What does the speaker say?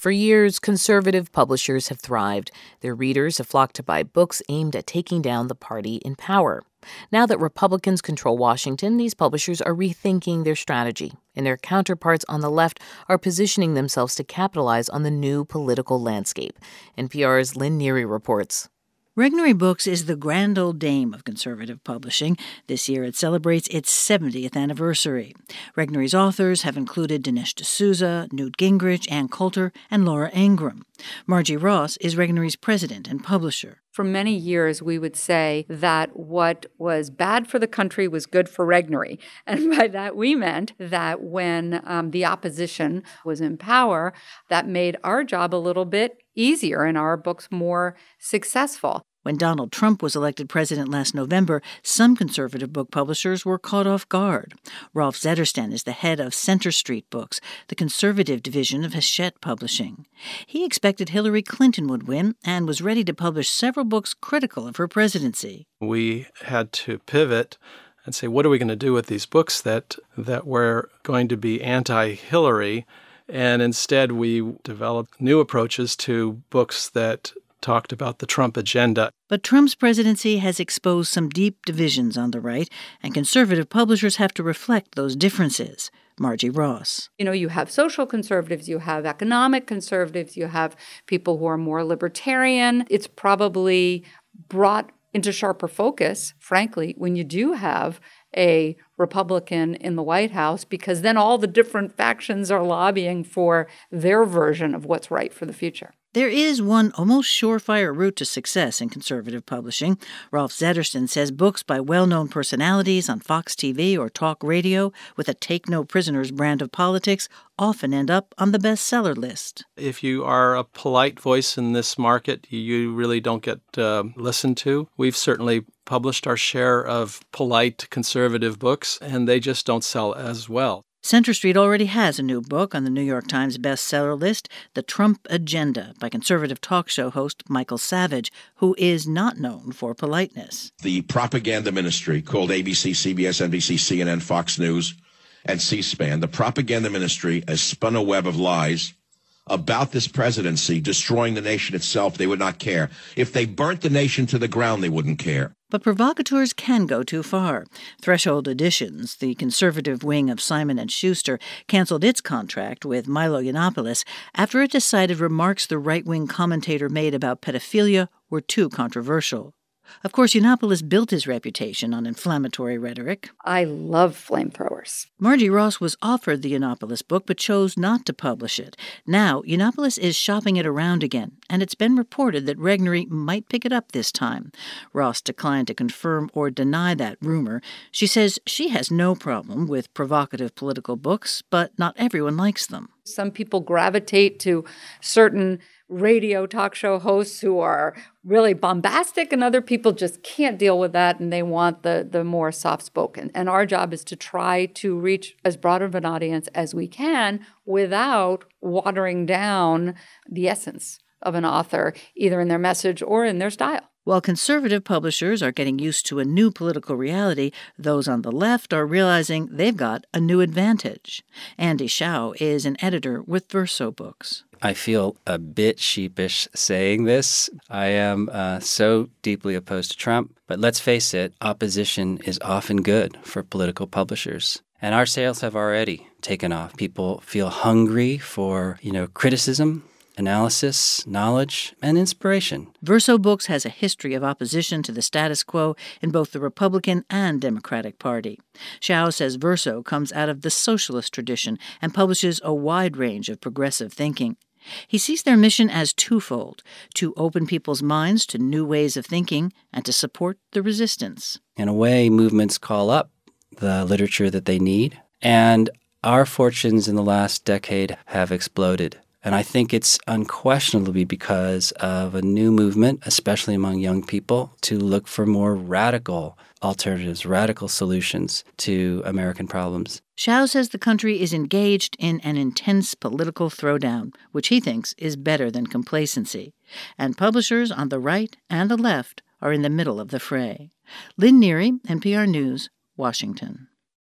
For years, conservative publishers have thrived. Their readers have flocked to buy books aimed at taking down the party in power. Now that Republicans control Washington, these publishers are rethinking their strategy, and their counterparts on the left are positioning themselves to capitalize on the new political landscape. NPR's Lynn Neary reports. Regnery Books is the grand old dame of conservative publishing. This year it celebrates its 70th anniversary. Regnery's authors have included Dinesh D'Souza, Newt Gingrich, Ann Coulter, and Laura Ingraham. Margie Ross is Regnery's president and publisher. For many years, we would say that what was bad for the country was good for Regnery. And by that, we meant that when the opposition was in power, that made our job a little bit easier and our books more successful. When Donald Trump was elected president last November, some conservative book publishers were caught off guard. Rolf Zettersten is the head of Center Street Books, the conservative division of Hachette Publishing. He expected Hillary Clinton would win and was ready to publish several books critical of her presidency. We had to pivot and say, what are we going to do with these books that were going to be anti-Hillary? And instead, we developed new approaches to books that talked about the Trump agenda. But Trump's presidency has exposed some deep divisions on the right, and conservative publishers have to reflect those differences. Margie Ross. You have social conservatives, you have economic conservatives, you have people who are more libertarian. It's probably brought into sharper focus, frankly, when you do have a Republican in the White House, because then all the different factions are lobbying for their version of what's right for the future. There is one almost surefire route to success in conservative publishing. Rolf Zettersten says books by well-known personalities on Fox TV or talk radio with a take-no-prisoners brand of politics often end up on the bestseller list. If you are a polite voice in this market, you really don't get listened to. We've certainly published our share of polite conservative books, and they just don't sell as well. Center Street already has a new book on the New York Times bestseller list, The Trump Agenda, by conservative talk show host Michael Savage, who is not known for politeness. The propaganda ministry called ABC, CBS, NBC, CNN, Fox News, and C-SPAN, the propaganda ministry has spun a web of lies about this presidency, destroying the nation itself. They would not care. If they burnt the nation to the ground, they wouldn't care. But provocateurs can go too far. Threshold Editions, the conservative wing of Simon & Schuster, canceled its contract with Milo Yiannopoulos after it decided remarks the right-wing commentator made about pedophilia were too controversial. Of course, Yiannopoulos built his reputation on inflammatory rhetoric. I love flamethrowers. Margie Ross was offered the Yiannopoulos book but chose not to publish it. Now, Yiannopoulos is shopping it around again, and it's been reported that Regnery might pick it up this time. Ross declined to confirm or deny that rumor. She says she has no problem with provocative political books, but not everyone likes them. Some people gravitate to certain radio talk show hosts who are really bombastic, and other people just can't deal with that, and they want the more soft-spoken. And our job is to try to reach as broad of an audience as we can without watering down the essence of an author, either in their message or in their style. While conservative publishers are getting used to a new political reality, those on the left are realizing they've got a new advantage. Andy Shao is an editor with Verso Books. I feel a bit sheepish saying this. I am so deeply opposed to Trump. But let's face it, opposition is often good for political publishers. And our sales have already taken off. People feel hungry for, criticism, analysis, knowledge, and inspiration. Verso Books has a history of opposition to the status quo in both the Republican and Democratic Party. Shao says Verso comes out of the socialist tradition and publishes a wide range of progressive thinking. He sees their mission as twofold: to open people's minds to new ways of thinking and to support the resistance. In a way, movements call up the literature that they need, and our fortunes in the last decade have exploded. And I think it's unquestionably because of a new movement, especially among young people, to look for more radical alternatives, radical solutions to American problems. Shao says the country is engaged in an intense political throwdown, which he thinks is better than complacency. And publishers on the right and the left are in the middle of the fray. Lynn Neary, NPR News, Washington.